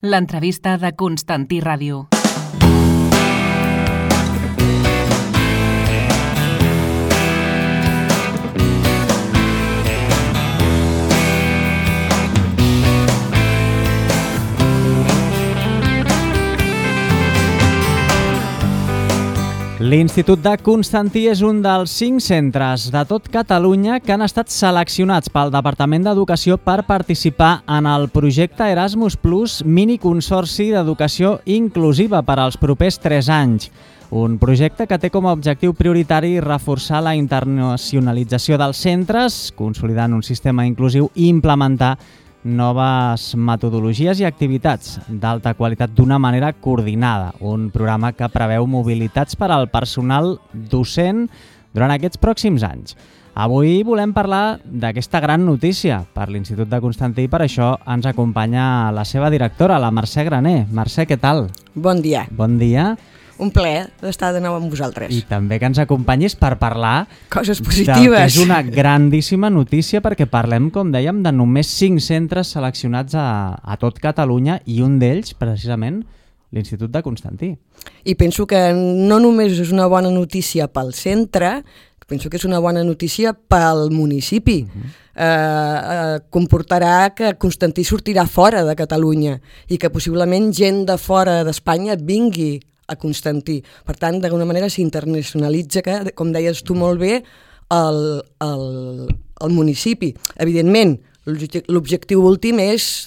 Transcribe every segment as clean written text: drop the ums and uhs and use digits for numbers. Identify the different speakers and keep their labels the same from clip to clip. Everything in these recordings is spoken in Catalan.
Speaker 1: L'entrevista de Constantí Ràdio.
Speaker 2: L'Institut de Constantí és un dels 5 centres de tot Catalunya que han estat seleccionats pel Departament d'Educació per participar en el projecte Erasmus Plus Mini Consorci d'Educació Inclusiva per als propers 3 anys. Un projecte que té com a objectiu prioritari reforçar la internacionalització dels centres, consolidant un sistema inclusiu i implementar noves metodologies i activitats d'alta qualitat d'una manera coordinada. Un programa que preveu mobilitats per al personal docent durant aquests pròxims anys. Avui volem parlar d'aquesta gran notícia per l'Institut de Constantí i per això ens acompanya la seva directora, la Mercè Graner. Mercè, què tal?
Speaker 3: Bon dia.
Speaker 2: Bon dia.
Speaker 3: Un plaer d'estar de nou amb vosaltres.
Speaker 2: I també que ens acompanyis per parlar
Speaker 3: coses positives.
Speaker 2: Que és una grandíssima notícia perquè parlem, com dèiem, de només 5 centres seleccionats a tot Catalunya i un d'ells, precisament, l'Institut de Constantí.
Speaker 3: I penso que no només és una bona notícia pel centre, penso que és una bona notícia pel municipi. Comportarà que Constantí sortirà fora de Catalunya i que possiblement gent de fora d'Espanya vingui a Constantí. Per tant, d'alguna manera s'internacionalitza, que, com deies tu molt bé, el municipi. Evidentment, l'objectiu últim és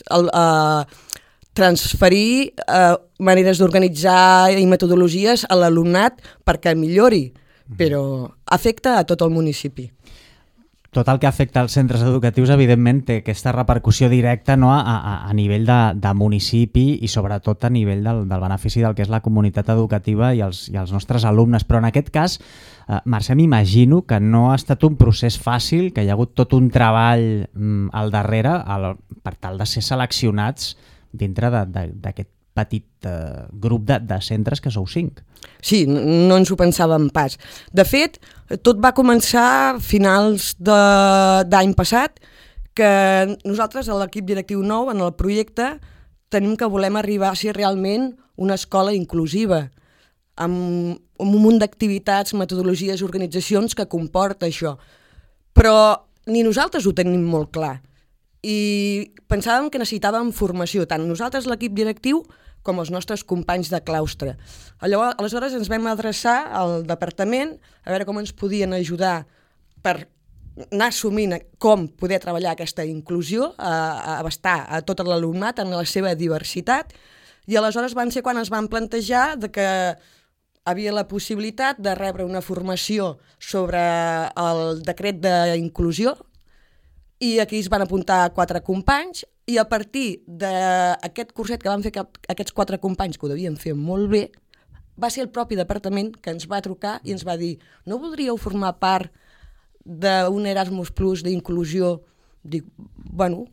Speaker 3: transferir maneres d'organitzar i metodologies a l'alumnat perquè millori, però afecta a tot el municipi.
Speaker 2: Tot el que afecta als centres educatius, evidentment, té aquesta repercussió directa, no, a nivell de municipi i sobretot a nivell del benefici del que és la comunitat educativa i els nostres alumnes. Però en aquest cas, Mercè, m'imagino que no ha estat un procés fàcil, que hi ha hagut tot un treball al darrere per tal de ser seleccionats dintre d'aquest petit grup de centres que sou 5.
Speaker 3: Sí, no ens ho pensàvem pas. De fet, tot va començar a finals d'any passat, que nosaltres, a l'equip directiu nou, en el projecte, tenim que volem arribar a ser realment una escola inclusiva, amb un munt d'activitats, metodologies, organitzacions que comporta això. Però ni nosaltres ho tenim molt clar. I pensàvem que necessitàvem formació, tant nosaltres, l'equip directiu, com els nostres companys de claustre. Aleshores ens vam adreçar al departament a veure com ens podien ajudar per anar assumint com poder treballar aquesta inclusió, a abastar a tot l'alumnat en la seva diversitat, i aleshores van ser quan ens van plantejar que havia la possibilitat de rebre una formació sobre el decret d'inclusió, i aquí es van apuntar 4 companys, i a partir d'aquest curset que van fer aquests 4 companys, que ho devien fer molt bé, va ser el propi departament que ens va trucar i ens va dir: no voldríeu formar part d'un Erasmus Plus d'inclusió? Dic, bueno,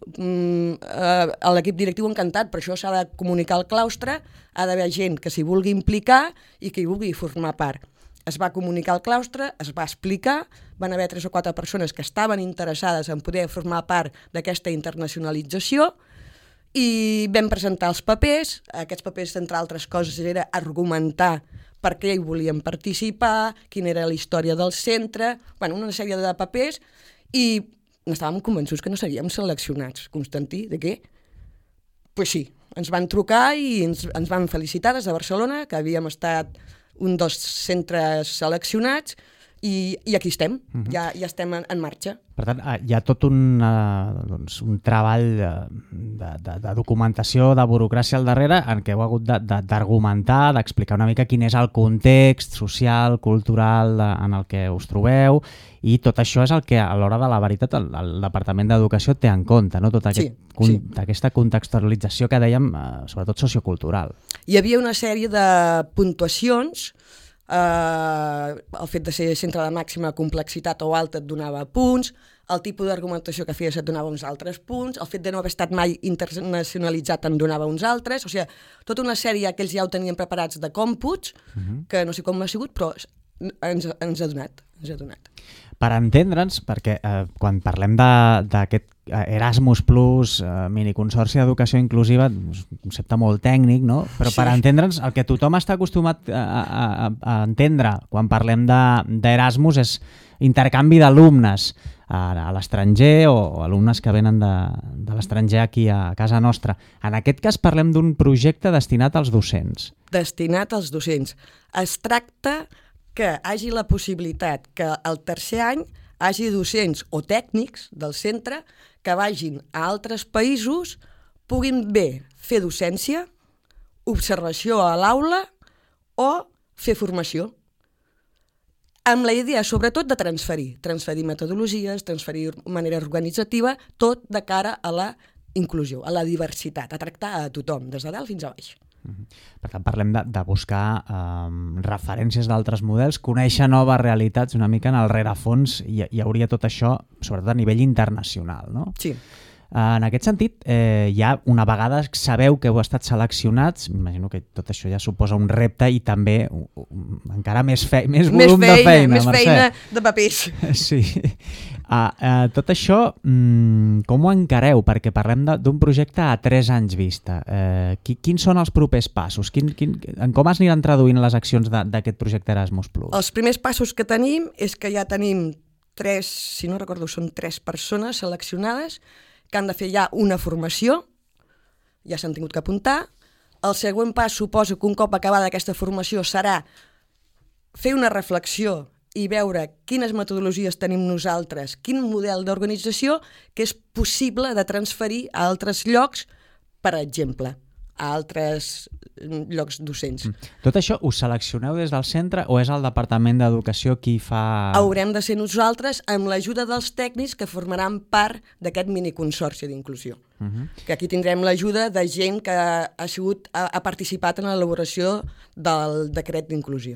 Speaker 3: a l'equip directiu encantat, però això s'ha de comunicar al claustre, ha d'haver gent que s'hi vulgui implicar i que hi vulgui formar part. Es va comunicar al claustre, es va explicar, van haver 3 o 4 persones que estaven interessades en poder formar part d'aquesta internacionalització i vam presentar els papers. Aquests papers, entre altres coses, era argumentar per què hi volíem participar, quina era la història del centre, bueno, una sèrie de papers, i estàvem convençuts que no seríem seleccionats. Constantí, de què? Pues sí, ens van trucar i ens van felicitar des de Barcelona, que havíem estat un dels centres seleccionats, i aquí estem, ja estem en marxa.
Speaker 2: Per tant, hi ha tot un treball de documentació, de burocràcia al darrere, en què heu hagut d'argumentar, d'explicar una mica quin és el context social, cultural en el que us trobeu, i tot això és el que a l'hora de la veritat el Departament d'Educació té en compte, no? Tota aquesta contextualització que dèiem, sobretot sociocultural.
Speaker 3: Hi havia una sèrie de puntuacions. El fet de ser centre de màxima complexitat o alta et donava punts, el tipus d'argumentació que feies et donava uns altres punts, el fet de no haver estat mai internacionalitzat en donava uns altres, o sigui, tota una sèrie que ells ja ho tenien preparats de còmputs, que no sé com ha sigut, però ens ha donat. Per
Speaker 2: entendre'ns, perquè quan parlem d'aquest Erasmus Plus, miniconsorci d'educació inclusiva, un concepte molt tècnic, no? Però per entendre'ns, el que tothom està acostumat a entendre quan parlem d'Erasmus és intercanvi d'alumnes a l'estranger o alumnes que venen de l'estranger aquí a casa nostra. En aquest cas parlem d'un projecte destinat als docents.
Speaker 3: Destinat als docents. Es tracta que hagi la possibilitat que el tercer any hagi docents o tècnics del centre que vagin a altres països, puguin bé fer docència, observació a l'aula o fer formació. Amb la idea, sobretot, de transferir metodologies, transferir manera organitzativa, tot de cara a la inclusió, a la diversitat, a tractar a tothom, des de dalt fins a baix.
Speaker 2: Per tant, parlem de buscar referències d'altres models, conèixer noves realitats una mica en el rerefons, i hi hauria tot això, sobretot a nivell internacional, no?
Speaker 3: Sí.
Speaker 2: En aquest sentit, ja una vegada sabeu que heu estat seleccionats, m'imagino que tot això ja suposa un repte i també encara més volum de feina,
Speaker 3: Més
Speaker 2: Mercè.
Speaker 3: feina de papers.
Speaker 2: Sí. Tot això, com ho encareu? Perquè parlem d'un projecte a 3 anys vista. Quins són els propers passos? En com es aniran traduint les accions d'aquest projecte Erasmus+.
Speaker 3: Els primers passos que tenim és que ja tenim 3, si no recordo, són 3 persones seleccionades que han de fer ja una formació, ja s'han tingut que apuntar. El següent pas suposa que un cop acabada aquesta formació serà fer una reflexió i veure quines metodologies tenim nosaltres, quin model d'organització que és possible de transferir a altres llocs, per exemple, a altres llocs docents.
Speaker 2: Tot això ho seleccioneu des del centre o és el Departament d'Educació qui fa...
Speaker 3: Haurem de ser nosaltres amb l'ajuda dels tècnics que formaran part d'aquest miniconsorci d'inclusió. Que aquí tindrem l'ajuda de gent que ha participat en l'elaboració del decret d'inclusió.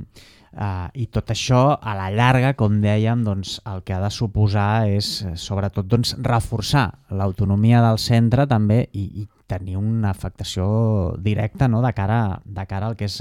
Speaker 2: I tot això, a la llarga, com dèiem, doncs, el que ha de suposar és, sobretot, doncs, reforçar l'autonomia del centre també i tenir una afectació directa, no?, de cara al que és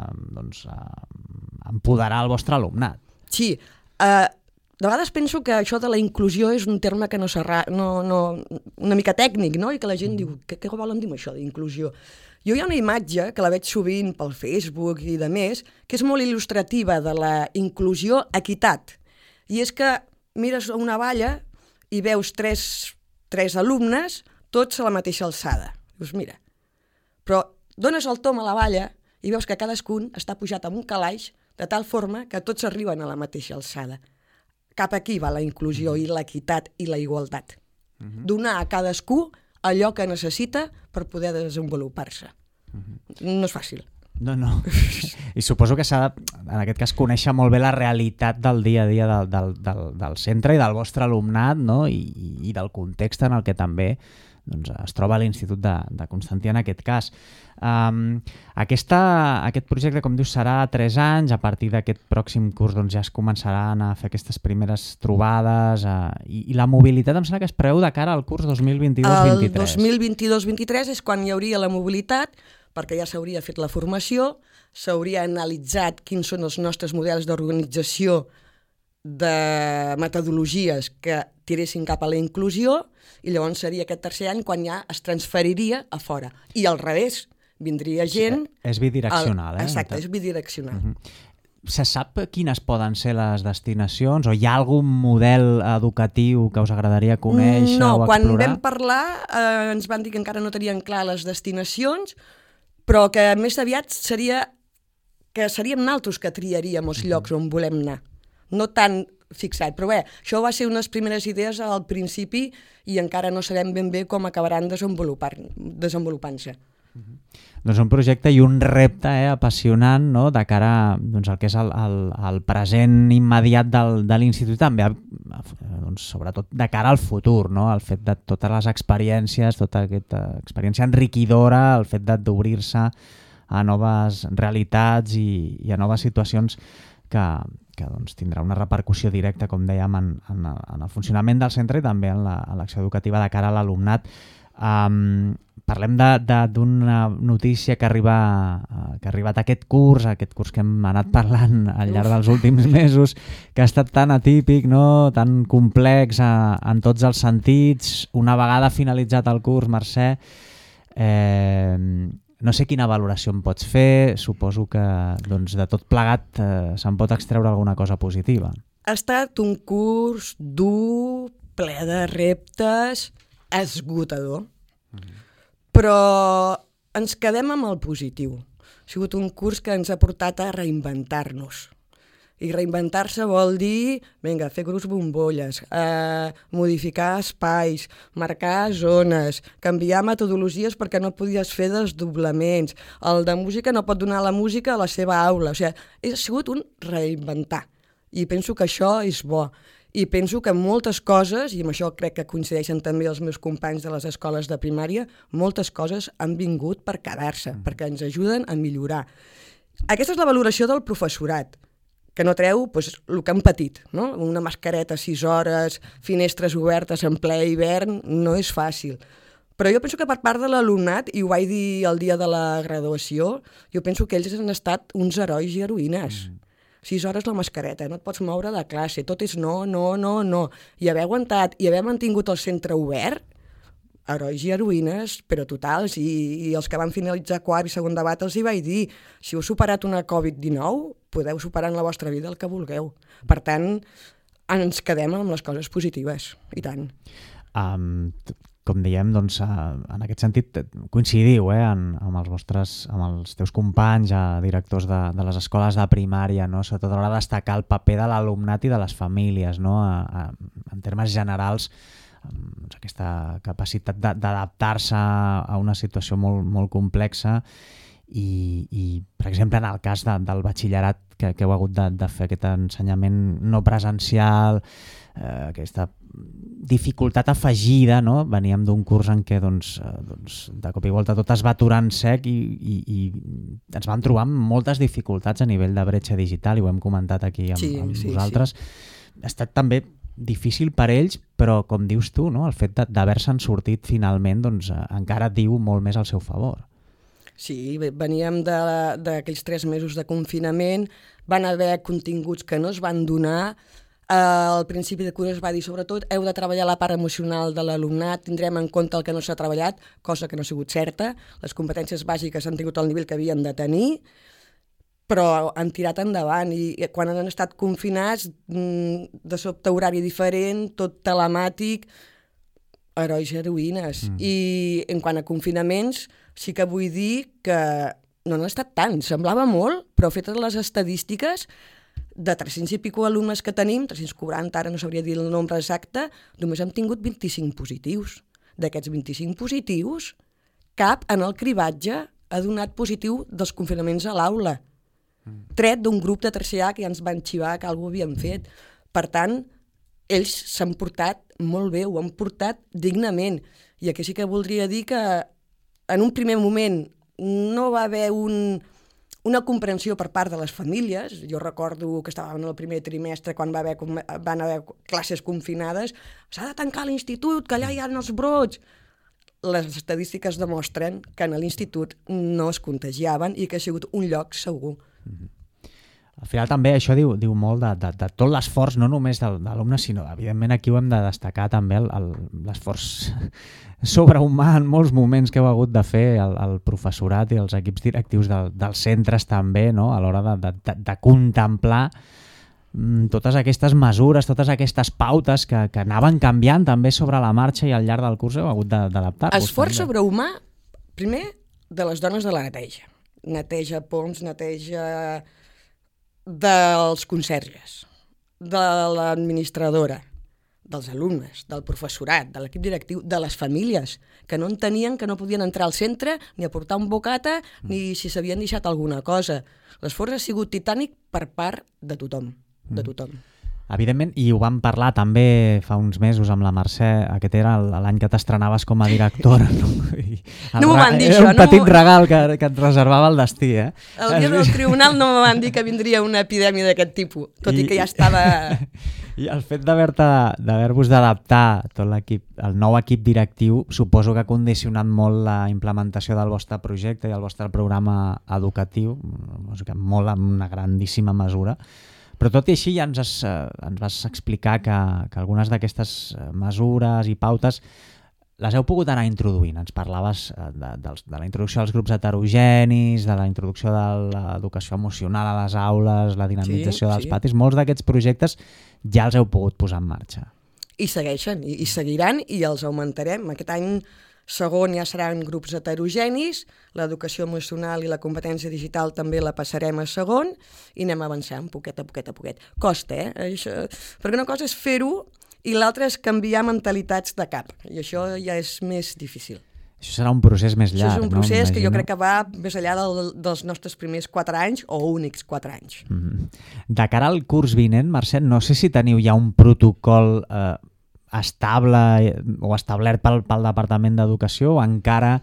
Speaker 2: empoderar el vostre alumnat.
Speaker 3: Sí, de vegades penso que això de la inclusió és un terme que una mica tècnic, no?, i que la gent diu, què volen dir amb això d'inclusió? Jo hi ha una imatge que la veig sovint pel Facebook i de més, que és molt il·lustrativa de la inclusió equitat. I és que mires una valla i veus tres alumnes, tots a la mateixa alçada. Dius, mira, però dones el tom a la valla i veus que cadascun està pujat amb un calaix de tal forma que tots arriben a la mateixa alçada. Cap aquí va la inclusió i l'equitat i la igualtat. Donar a cadascú allò que necessita per poder desenvolupar-se. No és fàcil.
Speaker 2: No. I suposo que s'ha de, en aquest cas, conèixer molt bé la realitat del dia a dia del centre i del vostre alumnat, no? I del context en el que també es troba l'Institut de Constantí en aquest cas. Aquest projecte, com dius, serà 3 anys. A partir d'aquest pròxim curs ja es començaran a fer aquestes primeres trobades i la mobilitat em sembla que es preveu de cara al curs 2022-23.
Speaker 3: El 2022-23 és quan hi hauria la mobilitat, perquè ja s'hauria fet la formació, s'hauria analitzat quins són els nostres models d'organització de metodologies que tiressin cap a la inclusió, i llavors seria aquest tercer any quan ja es transferiria a fora. I al revés, vindria gent...
Speaker 2: Sí, és bidireccional,
Speaker 3: Exacte, és bidireccional.
Speaker 2: Se sap quines poden ser les destinacions o hi ha algun model educatiu que us agradaria conèixer o explorar?
Speaker 3: No, quan vam parlar ens van dir que encara no tenien clar les destinacions, però que més aviat seríem naltros que triaríem els llocs on volem anar. No tan fixat, però bé, això va ser unes primeres idees al principi i encara no sabem ben bé com acabaran desenvolupant-se.
Speaker 2: Doncs un projecte i un repte apassionant, no?, de cara al que és el present immediat de l'Institut, també sobretot de cara al futur, no?, el fet de totes les experiències, tota aquesta experiència enriquidora, el fet d'obrir-se a noves realitats i a noves situacions que tindrà una repercussió directa, com dèiem, en el funcionament del centre i també en l'acció educativa de cara a l'alumnat. parlem d'una notícia que ha arribat aquest curs que hem anat parlant al llarg dels últims mesos, que ha estat tan atípic, no? Tan complex en tots els sentits. Una vegada finalitzat el curs, Mercè, no sé quina valoració em pots fer, suposo que doncs, de tot plegat se'n pot extreure alguna cosa positiva.
Speaker 3: Ha estat un curs dur, ple de reptes, esgotador, però ens quedem amb el positiu. Ha sigut un curs que ens ha portat a reinventar-nos. I reinventar-se vol dir, vinga, fer grups bombolles, modificar espais, marcar zones, canviar metodologies perquè no podies fer desdoblaments. El de música no pot donar la música a la seva aula. O sigui, ha sigut un reinventar. I penso que això és bo. I penso que moltes coses, i amb això crec que coincideixen també els meus companys de les escoles de primària, moltes coses han vingut per quedar-se, perquè ens ajuden a millorar. Aquesta és la valoració del professorat, que no treu el que han patit, no? Una mascareta 6 hores, finestres obertes en ple hivern, no és fàcil. Però jo penso que per part de l'alumnat, i ho vaig dir el dia de la graduació, jo penso que ells han estat uns herois i heroïnes. 6 hores la mascareta, no et pots moure de classe, tot és no. I haver aguantat i haver mantingut el centre obert, herois i heroïnes, però totals, i els que van finalitzar quart i segon debat els hi vaig dir, si heu superat una Covid-19, podeu superar en la vostra vida el que vulgueu. Per tant, ens quedem amb les coses positives, i tant.
Speaker 2: Com diem, doncs, en aquest sentit, coincidiu amb els teus companys, directors de les escoles de primària, no? Sobretot a l'hora de destacar el paper de l'alumnat i de les famílies, no? En termes generals, aquesta capacitat d'adaptar-se a una situació molt, molt complexa i, per exemple, en el cas del batxillerat que heu hagut de fer aquest ensenyament no presencial, aquesta dificultat afegida, no? Veníem d'un curs en què de cop i volta tot es va aturar en sec i ens vam trobar amb moltes dificultats a nivell de bretxa digital, i ho hem comentat aquí amb vosaltres. Sí. Ha estat també difícil per ells, però com dius tu, no? El fet d'haver-se'n sortit finalment encara diu molt més al seu favor.
Speaker 3: Sí, veníem d'aquells 3 mesos de confinament, van haver continguts que no es van donar. Al principi de curs es va dir, sobretot, heu de treballar la part emocional de l'alumnat, tindrem en compte el que no s'ha treballat, cosa que no ha sigut certa. Les competències bàsiques han tingut el nivell que havien de tenir, però han tirat endavant, i quan han estat confinats, de sobte horari diferent, tot telemàtic, herois i heroïnes. I en quant a confinaments, sí que vull dir que no n'ha estat tant, semblava molt, però fetes les estadístiques, de 300 i pico alumnes que tenim, 340, ara no sabria dir el nombre exacte, només hem tingut 25 positius. D'aquests 25 positius, cap en el cribatge ha donat positiu dels confinaments a l'aula. Tret d'un grup de tercer A que ja ens van xivar que alguna cosa havien fet. Per tant, ells s'han portat molt bé, ho han portat dignament. I aquí sí que voldria dir que en un primer moment no va haver una comprensió per part de les famílies. Jo recordo que estàvem en el primer trimestre quan van haver classes confinades. S'ha de tancar l'institut, que allà hi ha els brots. Les estadístiques demostren que en l'institut no es contagiaven i que ha sigut un lloc segur.
Speaker 2: Al final també això diu molt de tot l'esforç, no només de l'alumne, sinó evidentment aquí ho hem de destacar també l'esforç sobrehumà en molts moments que heu hagut de fer el professorat i els equips directius dels centres també, no? A l'hora de contemplar totes aquestes mesures, totes aquestes pautes que anaven canviant també sobre la marxa, i al llarg del curs heu hagut d'adaptar-vos.
Speaker 3: Esforç sobrehumà, primer, de les dones de la neteja. Neteja poms, neteja dels conserges, de l'administradora, dels alumnes, del professorat, de l'equip directiu, de les famílies, que no entenien que no podien entrar al centre ni a portar un bocata ni si s'havien deixat alguna cosa. L'esforç ha sigut titànic per part de tothom, de tothom.
Speaker 2: Evidentment, i ho vam parlar també fa uns mesos amb la Mercè, aquest era l'any que t'estrenaves com a directora.
Speaker 3: No m'ho van dir, això.
Speaker 2: Era un petit regal que et reservava el destí, eh?
Speaker 3: El dia del tribunal no me van dir que vindria una epidèmia d'aquest tipus, tot i que ja estava
Speaker 2: I el fet d'haver-vos d'adaptar tot l'equip, el nou equip directiu, suposo que ha condicionat molt la implementació del vostre projecte i el vostre programa educatiu, molt en una grandíssima mesura. Però tot i així ja ens vas explicar que algunes d'aquestes mesures i pautes les heu pogut anar introduint. Ens parlaves de la introducció dels grups heterogenis, de la introducció de l'educació emocional a les aules, la dinamització dels patis. Molts d'aquests projectes ja els heu pogut posar en marxa.
Speaker 3: I segueixen, i seguiran, i els augmentarem. Aquest any segon ja seran grups heterogenis, l'educació emocional i la competència digital també la passarem a segon, i anem avançant poquet a poquet. Costa, això, perquè una cosa és fer-ho i l'altre és canviar mentalitats de cap, i això ja és més difícil.
Speaker 2: Això serà un procés més llarg, no?
Speaker 3: Això és un procés que jo crec que va més enllà dels nostres primers 4 anys o únics 4 anys.
Speaker 2: De cara al curs vinent, Mercè, no sé si teniu ja un protocol estable o establert pel Departament d'Educació o encara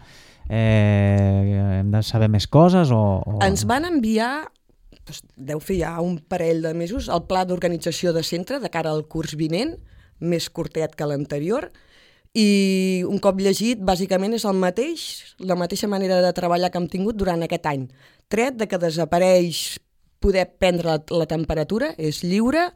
Speaker 2: hem de saber més coses?
Speaker 3: Ens van enviar, deu fer ja un parell de mesos, el pla d'organització de centre de cara al curs vinent, més curtet que l'anterior, i un cop llegit, bàsicament és el mateix, la mateixa manera de treballar que hem tingut durant aquest any. Tret de que desapareix poder prendre la temperatura, és lliure,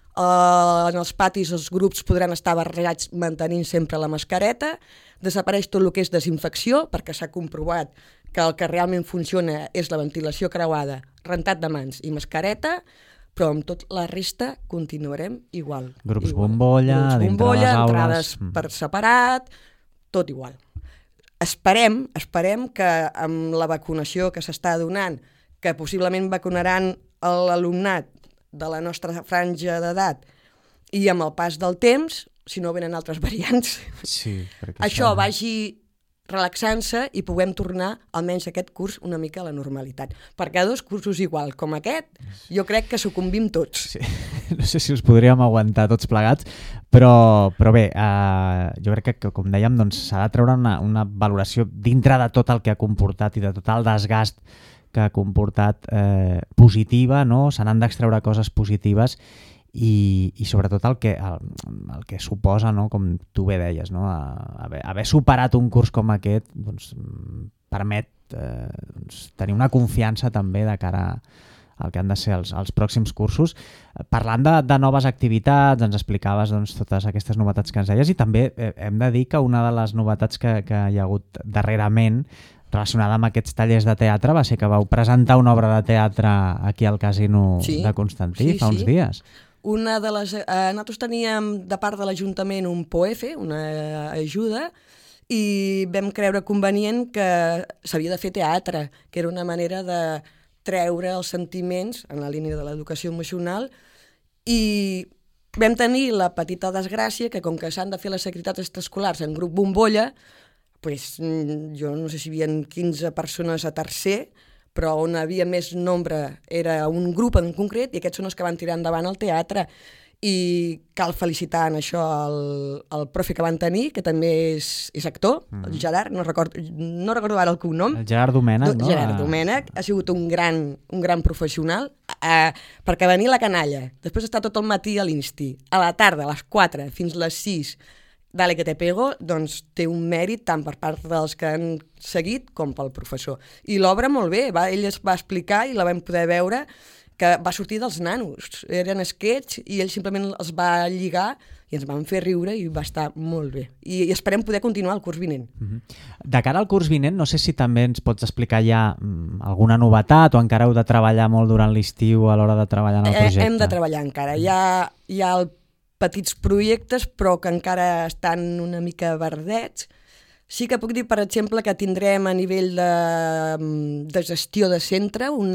Speaker 3: en els patis els grups podran estar barrejats mantenint sempre la mascareta, desapareix tot el que és desinfecció, perquè s'ha comprovat que el que realment funciona és la ventilació creuada, rentat de mans i mascareta, però amb tot la resta continuarem igual.
Speaker 2: Grups bombolla, dintre de les aules.
Speaker 3: Entrades per separat, tot igual. Esperem que amb la vacunació que s'està donant, que possiblement vacunaran l'alumnat de la nostra franja d'edat i amb el pas del temps, si no venen altres variants, això vagi relaxant-se i puguem tornar almenys aquest curs una mica a la normalitat. Perquè 2 cursos igual com aquest, jo crec que sucumbim tots.
Speaker 2: Sí. No sé si us podríem aguantar tots plegats, però bé, jo crec que, com dèiem, doncs, s'ha de treure una valoració dintre de tot el que ha comportat i de tot el desgast que ha comportat positiva, no? Se n'han d'extreure coses positives i sobretot el que suposa, no? Com tu bé deies, no? Haver superat un curs com aquest doncs, permet tenir una confiança també de cara al que han de ser els pròxims cursos. Parlant de noves activitats, ens explicaves doncs, totes aquestes novetats que ens deies, i també hem de dir que una de les novetats que hi ha hagut darrerament relacionada amb aquests tallers de teatre va ser que vau presentar una obra de teatre aquí al Casino de Constantí fa uns dies.
Speaker 3: Nosaltres teníem de part de l'Ajuntament un POEFE, una ajuda, i vam creure convenient que s'havia de fer teatre, que era una manera de treure els sentiments en la línia de l'educació emocional, i vam tenir la petita desgràcia que com que s'han de fer les activitats extraescolars en grup bombolla, jo no sé si hi havia 15 persones a tercer, però on havia més nombre era un grup en concret i aquests són els que van tirar endavant el teatre. I cal felicitar en això el profe que van tenir, que també és actor, el Gerard, no recordo ara el cognom.
Speaker 2: El Gerard Domènech, no?
Speaker 3: Gerard Domènech, ha sigut un gran professional, perquè venir a la canalla, després estar tot el matí a l'Insti, a la tarda, a les 4 fins a les 6, dale que te pego, doncs té un mèrit tant per part dels que han seguit com pel professor. I l'obra molt bé, ell es va explicar i la vam poder veure, que va sortir dels nanos, eren sketch i ell simplement els va lligar i ens van fer riure i va estar molt bé. I esperem poder continuar el curs vinent.
Speaker 2: De cara al curs vinent, no sé si també ens pots explicar ja alguna novetat o encara heu de treballar molt durant l'estiu a l'hora de treballar en el projecte?
Speaker 3: Hem de treballar encara. Hi ha petits projectes però que encara estan una mica verdets. Sí que puc dir, per exemple, que tindrem a nivell de gestió de centre un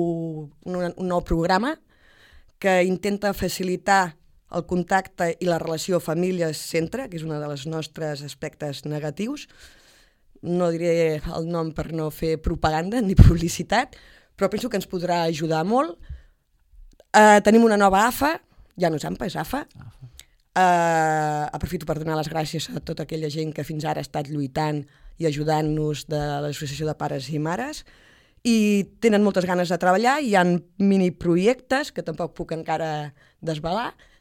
Speaker 3: nou programa que intenta facilitar el contacte i la relació famílies-centre, que és un dels nostres aspectes negatius. No diré el nom per no fer propaganda ni publicitat, però penso que ens podrà ajudar molt. Tenim una nova AFA, ja no és AMPA, és AFA. Aprofito per donar les gràcies a tota aquella gent que fins ara ha estat lluitant i ajudant-nos de l'Associació de Pares i Mares, i tenen moltes ganes de treballar. Hi ha miniprojectes que tampoc puc encara desvelar,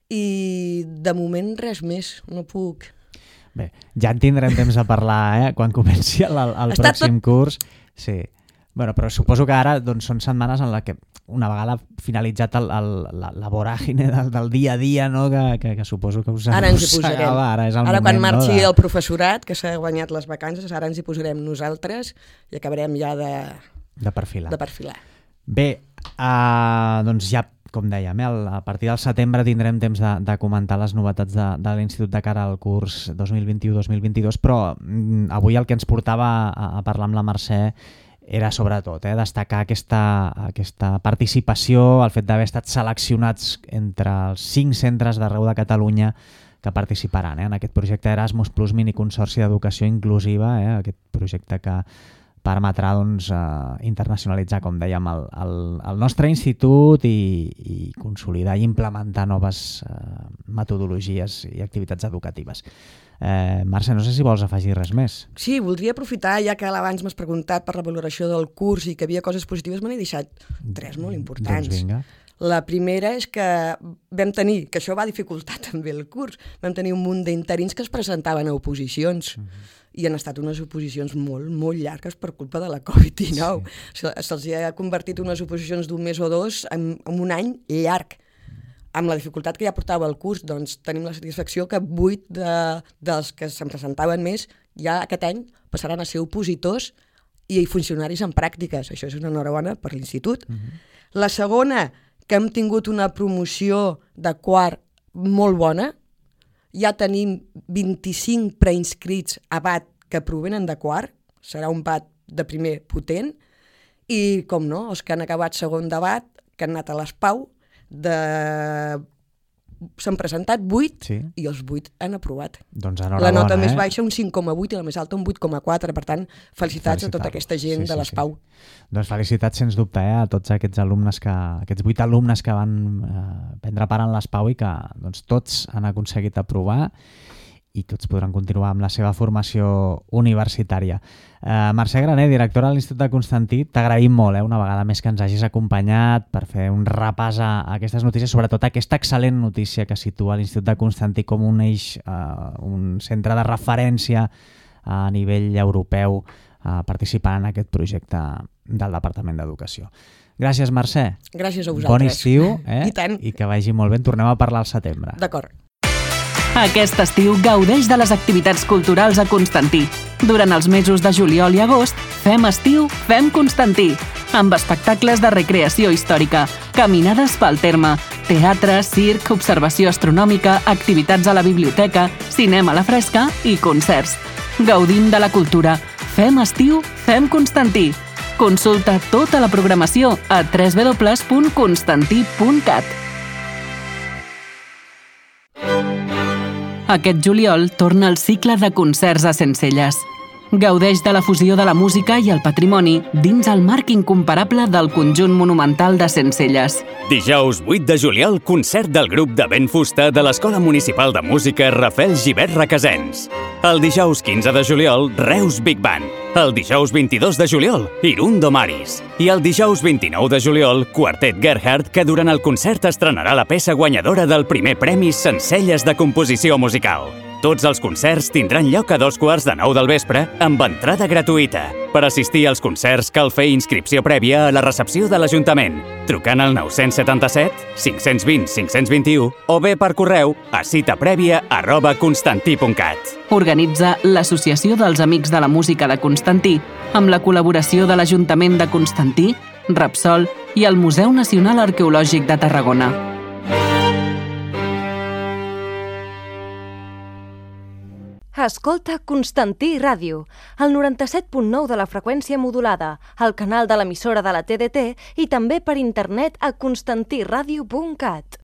Speaker 3: i de moment res més, no puc...
Speaker 2: Bé, ja en tindrem temps a parlar, quan comenci el pròxim curs. Sí. Bueno, però suposo que ara doncs, són setmanes en la que, una vegada finalitzat la voràgine del dia a dia, no? que suposo que us
Speaker 3: ara ens hi posarem.
Speaker 2: Ara és el moment,
Speaker 3: quan marxi
Speaker 2: no?
Speaker 3: el professorat, que s'ha guanyat les vacances, ara ens hi posarem nosaltres i acabarem ja
Speaker 2: de perfilar. Bé, doncs ja, com dèiem, a partir del setembre tindrem temps de comentar les novetats de l'Institut de cara al curs 2021-2022, però avui el que ens portava a parlar amb la Mercè era sobretot destacar aquesta participació, el fet d'haver estat seleccionats entre els 5 centres d'arreu de Catalunya que participaran en aquest projecte Erasmus Plus Miniconsorci d'Educació Inclusiva, aquest projecte que permetrà internacionalitzar, com dèiem, el nostre institut i consolidar i implementar noves metodologies i activitats educatives. Mercè, no sé si vols afegir res més.
Speaker 3: Sí, voldria aprofitar, ja que abans m'has preguntat per la valoració del curs i que havia coses positives, me n'he deixat 3 molt importants.
Speaker 2: Doncs vinga.
Speaker 3: La primera és que vam tenir, que això va dificultar també el curs, vam tenir un munt d'interins que es presentaven a oposicions. I han estat unes oposicions molt, molt llargues per culpa de la Covid-19. Sí. Se'ls ha convertit unes oposicions d'un mes o 2 en un any llarg. Amb la dificultat que ja portava el curs, doncs tenim la satisfacció que 8 dels que se'n presentaven més ja aquest any passaran a ser opositors i funcionaris en pràctiques. Això és una enhorabona per l'institut. La segona, que hem tingut una promoció de quart molt bona. Ja tenim 25 preinscrits a BAT que provenen de quart, serà un BAT de primer potent, i, com no, els que han acabat segon de BAT, que han anat a l'ESPAU, s'han presentat 8
Speaker 2: sí.
Speaker 3: I els 8 han aprovat.
Speaker 2: Doncs enhorabona,
Speaker 3: la nota més baixa un 5,8 i la més alta un 8,4, per tant, felicitats a tota aquesta gent de l'ESPAU.
Speaker 2: Doncs felicitats, sens dubte, a tots aquests alumnes, aquests 8 alumnes que van prendre part en l'ESPAU i que doncs, tots han aconseguit aprovar i tots podran continuar amb la seva formació universitària. Mercè Graner, directora de l'Institut de Constantí, t'agraïm molt una vegada més que ens hagis acompanyat per fer un repàs a aquestes notícies, sobretot aquesta excel·lent notícia que situa l'Institut de Constantí com un eix, un centre de referència a nivell europeu participant en aquest projecte del Departament d'Educació. Gràcies, Mercè.
Speaker 3: Gràcies a vosaltres.
Speaker 2: Bon estiu
Speaker 3: I tant.
Speaker 2: I que vagi molt bé. En tornem a parlar al setembre.
Speaker 3: D'acord.
Speaker 1: Aquest estiu gaudeix de les activitats culturals a Constantí. Durant els mesos de juliol i agost, fem estiu, fem Constantí, amb espectacles de recreació històrica, caminades pel terme, teatre, circ, observació astronòmica, activitats a la biblioteca, cinema a la fresca i concerts. Gaudim de la cultura. Fem estiu, fem Constantí. Consulta tota la programació a www.constantí.cat. Aquest juliol torna el cicle de concerts a Sencelles. Gaudeix de la fusió de la música i el patrimoni dins el marc incomparable del conjunt monumental de Sencelles.
Speaker 4: Dijous 8 de juliol, concert del grup de vent fusta de l'Escola Municipal de Música Rafael Gibert Requesens. El dijous 15 de juliol, Reus Big Band. El dijous 22 de juliol, Irundo Maris. I el dijous 29 de juliol, Quartet Gerhard, que durant el concert estrenarà la peça guanyadora del primer premi Sencelles de Composició Musical. Tots els concerts tindran lloc a 2:15 del vespre amb entrada gratuïta. Per assistir als concerts cal fer inscripció prèvia a la recepció de l'Ajuntament, trucant al 977 520 521 o bé per correu a citaprèvia@constantí.cat.
Speaker 1: Organitza l'Associació dels Amics de la Música de Constantí, amb la col·laboració de l'Ajuntament de Constantí, Repsol i el Museu Nacional Arqueològic de Tarragona.
Speaker 5: Escolta Constantí Ràdio, el 97.9 de la freqüència modulada, el canal de l'emissora de la TDT i també per internet a constantiradio.cat.